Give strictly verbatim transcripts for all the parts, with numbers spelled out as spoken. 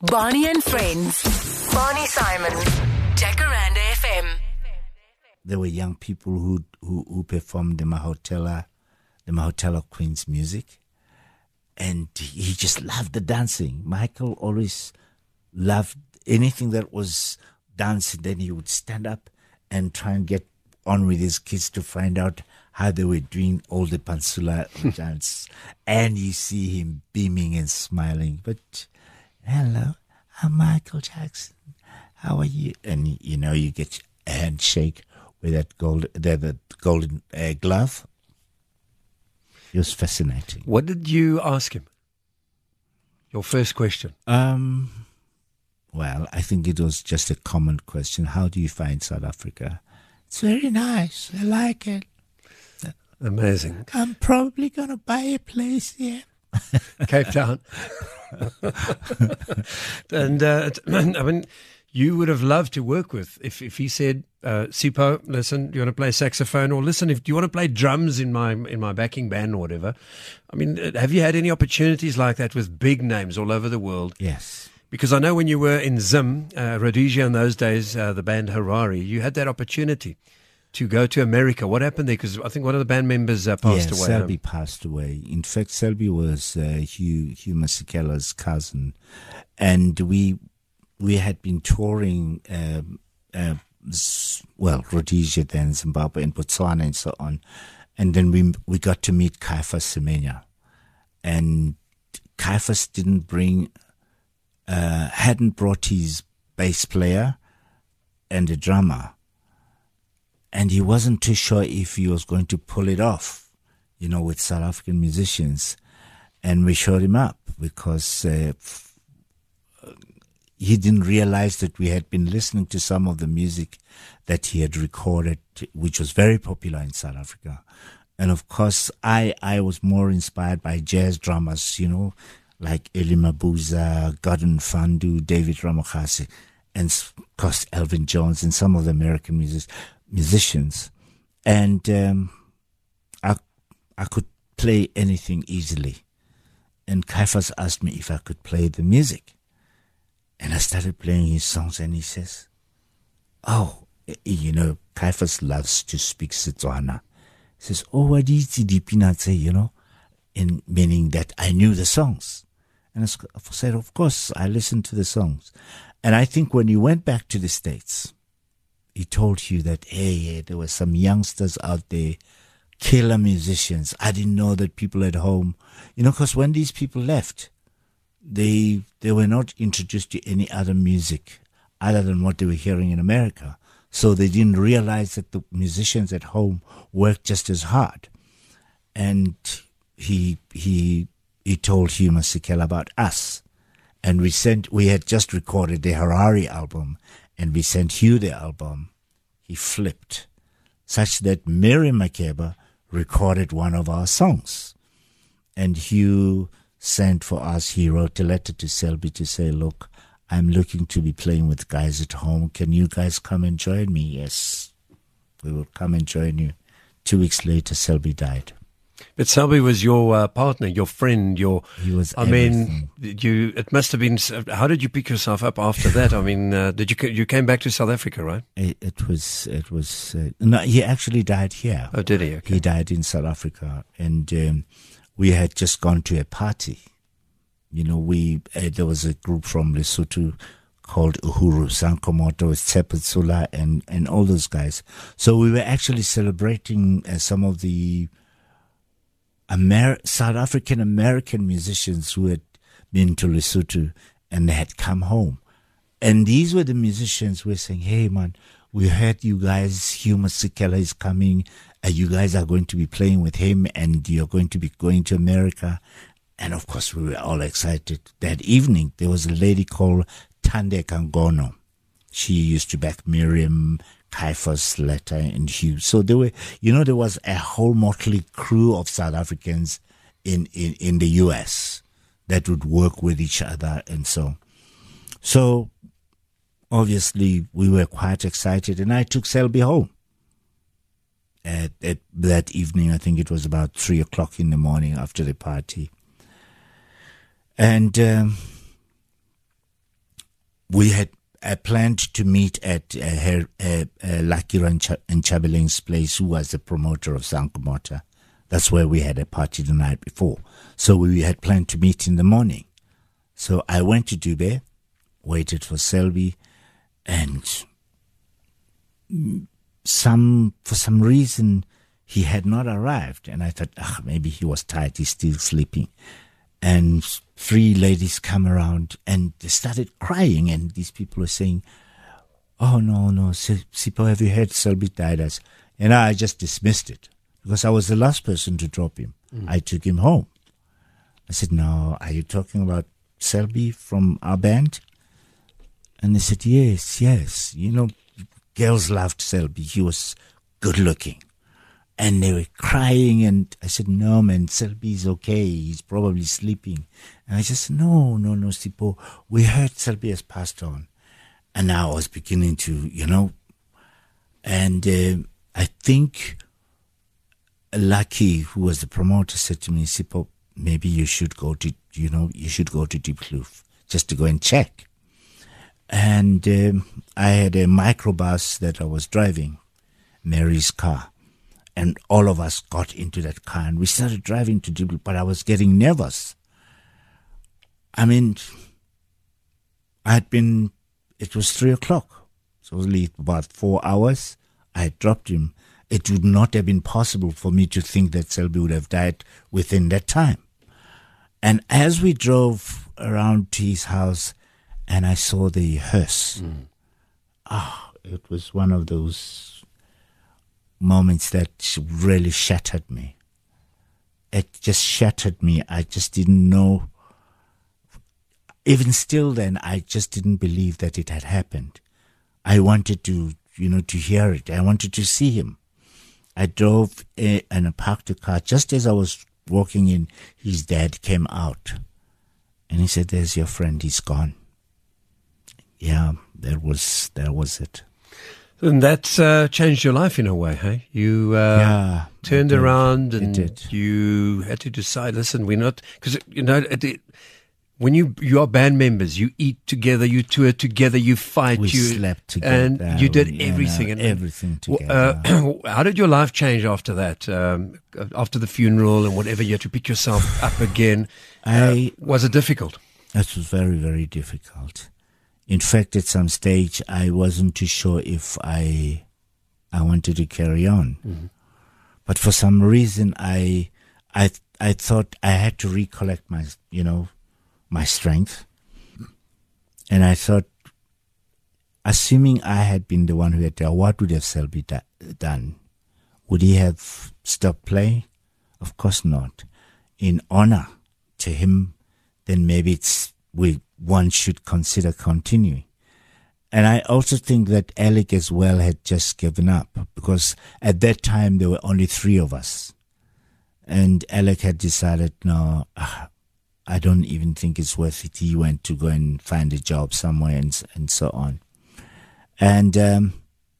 Barney and Friends. Barney Simon. Jacaranda F M. There were young people who who, who performed the Mahotela, the Mahotela Queen's music, and he just loved the dancing. Michael always loved anything that was dancing. Then he would stand up and try and get on with his kids to find out how they were doing all the Pansula dance. And you see him beaming and smiling. But, hello, I'm Michael Jackson. How are you? And, you know, you get a handshake with that gold, the, the golden uh, glove. It was fascinating. What did you ask him? Your first question. Um... Well, I think it was just a common question. How do you find South Africa? It's very nice. I like it. Amazing. I'm probably going to buy a place here. Cape Town. and, uh, I mean, you would have loved to work with if, if he said, uh, Sipho, listen, do you want to play saxophone? Or listen, if do you want to play drums in my in my backing band or whatever? I mean, have you had any opportunities like that with big names all over the world? Yes. Because I know when you were in Zim, uh, Rhodesia in those days, uh, the band Harari, you had that opportunity to go to America. What happened there? Because I think one of the band members uh, passed yeah, away. Selby home. passed away. In fact, Selby was uh, Hugh, Hugh Masekela's cousin. And we we had been touring, uh, uh, well, Rhodesia, then Zimbabwe and Botswana and so on. And then we we got to meet Caiphus Semenya. And Caiphus didn't bring... Uh, hadn't brought his bass player and a drummer, and he wasn't too sure if he was going to pull it off, you know, with South African musicians. And we showed him up because uh, f- he didn't realize that we had been listening to some of the music that he had recorded, which was very popular in South Africa. And of course, I, I was more inspired by jazz drummers, you know, like Eli Mabuza, Gordon Fandu, David Ramokase, and of course Elvin Jones and some of the American music, musicians. And um, I I could play anything easily. And Caiphus asked me if I could play the music. And I started playing his songs, and he says, oh, you know, Caiphus loves to speak Setswana. He says, oh, what is the peanuts, you know? In meaning that I knew the songs. And I said, of course, I listened to the songs. And I think when he went back to the States, he told you that, hey, there were some youngsters out there, killer musicians. I didn't know that people at home, you know, because when these people left, they they were not introduced to any other music other than what they were hearing in America. So they didn't realize that the musicians at home worked just as hard. And he he he told Hugh Masekela about us, and we sent we had just recorded the Harari album, and we sent Hugh the album. He flipped, such that Miriam Makeba recorded one of our songs, and Hugh sent for us. He wrote a letter to Selby to say, "Look, I'm looking to be playing with guys at home. Can you guys come and join me?" Yes, we will come and join you. Two weeks later, Selby died. But Selby was your uh, partner, your friend, your... He was I everything. mean, you. It must have been... How did you pick yourself up after that? I mean, uh, did you you came back to South Africa, right? It, it was... It was. Uh, no, he actually died here. Oh, did he? Okay. He died in South Africa. And um, we had just gone to a party. You know, we uh, there was a group from Lesotho called Uhuru, Sankomoto, Tshepatsula, and, and all those guys. So we were actually celebrating uh, some of the Amer- South African American musicians who had been to Lesotho and they had come home. And these were the musicians who were saying, "Hey man, we heard you guys, Hugh Masekela is coming, uh, you guys are going to be playing with him and you're going to be going to America." And of course we were all excited. That evening there was a lady called Tande Kangono. She used to back Miriam, Caiphus, Letta, and Hugh. So there were, you know, there was a whole motley crew of South Africans in, in, in the U S that would work with each other and so. So obviously we were quite excited, and I took Selby home. At, at that evening, I think it was about three o'clock in the morning after the party. And um, we had uh, planned to meet at uh, her, uh, uh, Lucky Ranch and Chabeling's place, who was the promoter of Sankamota. That's where we had a party the night before. So we had planned to meet in the morning. So I went to Dube, waited for Selby, and some for some reason he had not arrived. And I thought, ah, maybe he was tired, he's still sleeping. And three ladies come around and they started crying, and these people were saying, oh, no, no, Sipho, have you heard Selby died? Us? And I just dismissed it because I was the last person to drop him. Mm. I took him home. I said, no, are you talking about Selby from our band? And they said, yes, yes. You know, girls loved Selby. He was good looking. And they were crying, and I said, no, man, Selby's okay. He's probably sleeping. And I just said, no, no, no, Sipho. We heard Selby has passed on. And now I was beginning to, you know, and uh, I think Lucky, who was the promoter, said to me, Sipho, maybe you should go to, you know, you should go to Diepkloof just to go and check. And um, I had a microbus that I was driving, Mary's car. And all of us got into that car and we started driving to Diepkloof, but I was getting nervous. I mean, I had been, it was three o'clock. So only about four hours. I had dropped him. It would not have been possible for me to think that Selby would have died within that time. And as we drove around to his house and I saw the hearse, mm. ah, it was one of those moments that really shattered me. It just shattered me. I just didn't know. Even still then, I just didn't believe that it had happened. I wanted to, you know, to hear it. I wanted to see him. I drove uh, and I parked the car. Just as I was walking in, his dad came out. And he said, there's your friend. He's gone. Yeah, that was, that was it. And that uh, changed your life in a way, hey? You uh, yeah, turned around and did. you had to decide, listen, we're not, because, you know, it, it, when you you are band members, you eat together, you tour together, you fight. We you slept together. And you did we, everything. You know, and, everything together. Uh, how did your life change after that? Um, after the funeral and whatever, you had to pick yourself up again. I, uh, was it difficult? It was very, very difficult. In fact, at some stage, I wasn't too sure if I I wanted to carry on. Mm-hmm. But for some reason, I I I thought I had to recollect my, you know, my strength. And I thought, assuming I had been the one who had done, what would have Selby da- done? Would he have stopped playing? Of course not. In honor to him, then maybe it's we. one should consider continuing. And I also think that Alec as well had just given up, because at that time there were only three of us. And Alec had decided, no, uh, I don't even think it's worth it. He went to go and find a job somewhere and, and so on. And um,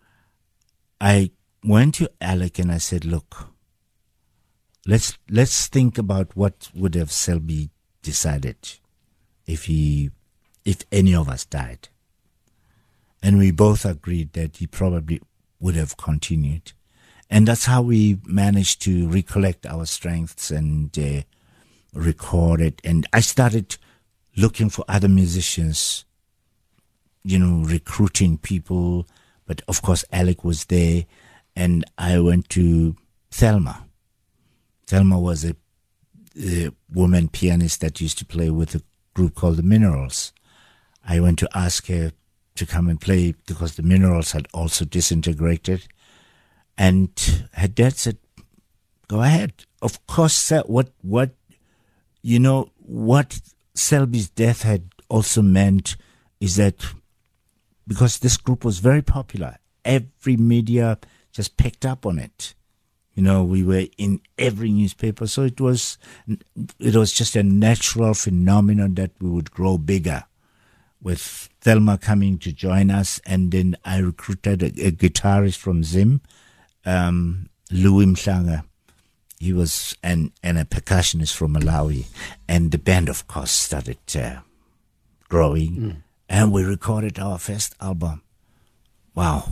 I went to Alec and I said, look, let's let's think about what would have Selby decided if he, if any of us died. And we both agreed that he probably would have continued. And that's how we managed to recollect our strengths and uh, record it. And I started looking for other musicians, you know, recruiting people. But of course, Alec was there. And I went to Thelma. Thelma was a, a woman pianist that used to play with a group called the Minerals. I went to ask her to come and play because the Minerals had also disintegrated. And her dad said, go ahead. Of course, what, what, you know, what Selby's death had also meant is that because this group was very popular, every media just picked up on it. You know, we were in every newspaper, so it was it was just a natural phenomenon that we would grow bigger. With Thelma coming to join us, and then I recruited a, a guitarist from Zim, um, Louis Mhlanga. He was and and a percussionist from Malawi, and the band, of course, started uh, growing. Mm. and we recorded our first album. Wow.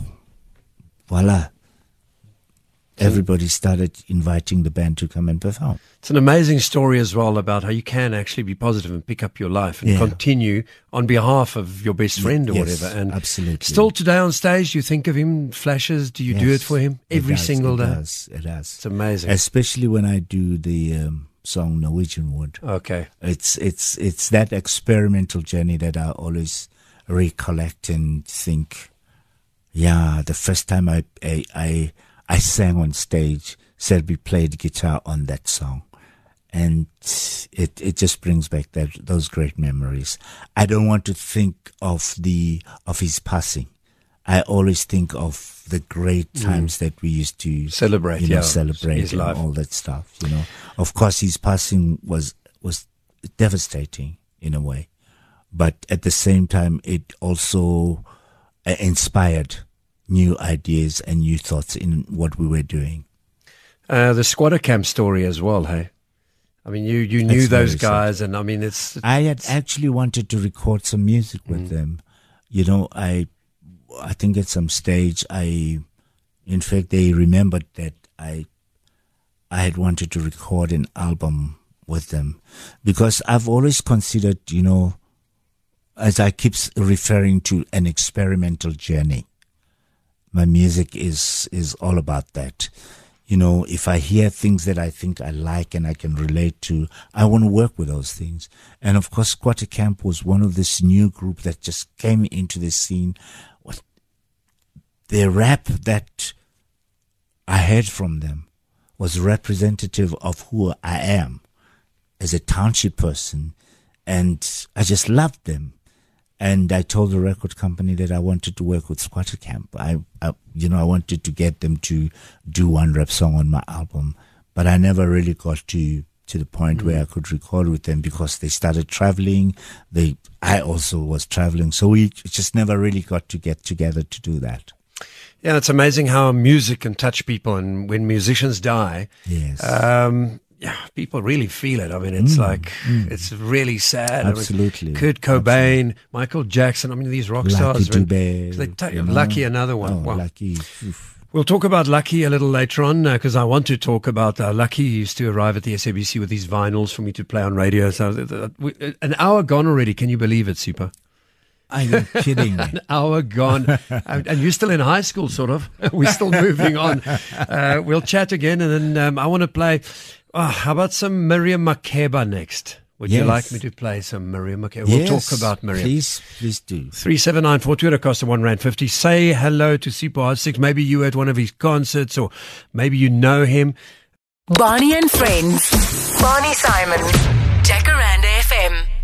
Voila. Everybody started inviting the band to come and perform. It's an amazing story as well about how you can actually be positive and pick up your life and Yeah. continue on behalf of your best friend or Yes, whatever. And absolutely. still today on stage, you think of him, flashes, do you do it Yes, for him every it does, single it day? Does, it does. It's amazing. Especially when I do the um, song Norwegian Wood. Okay. It's it's it's that experimental journey that I always recollect and think, yeah, the first time I I I, I sang on stage, Selby played guitar on that song, and it it just brings back that those great memories. I don't want to think of the of his passing. I always think of the great times mm. that we used to celebrate, you know, yeah, celebrate his and life. all that stuff. You know, of course, his passing was was devastating in a way, but at the same time, it also uh, inspired new ideas and new thoughts in what we were doing. Uh, the squatter camp story as well, hey? I mean, you, you knew It's those very guys, sad. and I mean, it's... I had actually wanted to record some music with Mm. them. You know, I I think at some stage, I, in fact, they remembered that I I had wanted to record an album with them, because I've always considered, you know, as I keep s- referring to, an experimental journey. My music is is all about that. You know, if I hear things that I think I like and I can relate to, I want to work with those things. And of course, Squatter Camp was one of this new group that just came into the scene. What the rap that I heard from them was representative of who I am as a township person, and I just loved them. And I told the record company that I wanted to work with Squatter Camp. I, I, you know, I wanted to get them to do one rap song on my album, but I never really got to to the point mm. where I could record with them, because they started traveling. They, I also was traveling, so we just never really got to get together to do that. Yeah, it's amazing how music can touch people, and when musicians die, Yes. um, yeah, people really feel it. I mean, it's Mm, like, mm. it's really sad. Absolutely. I mean, Kurt Cobain, Absolutely. Michael Jackson, I mean, these rock stars. Lucky when, Dube, they take, you know? Lucky, another one. Oh, Wow. Lucky. Oof. We'll talk about Lucky a little later on, because uh, I want to talk about uh, Lucky. He used to arrive at the S A B C with these vinyls for me to play on radio. So uh, we, uh, an hour gone already. Can you believe it, Super? Are you kidding me? An hour gone. and, and you're still in high school, sort of. We're still moving on. Uh, we'll chat again, and then um, I want to play... Oh, how about some Miriam Makeba next? Would yes. you like me to play some Miriam Makeba? We'll yes, talk about Miriam. Please, please do. three seven nine four two, it costs one rand fifty. Say hello to Sipho six. Maybe you were at one of his concerts, or maybe you know him. Barney and Friends. Barney Simon. Jacaranda F M.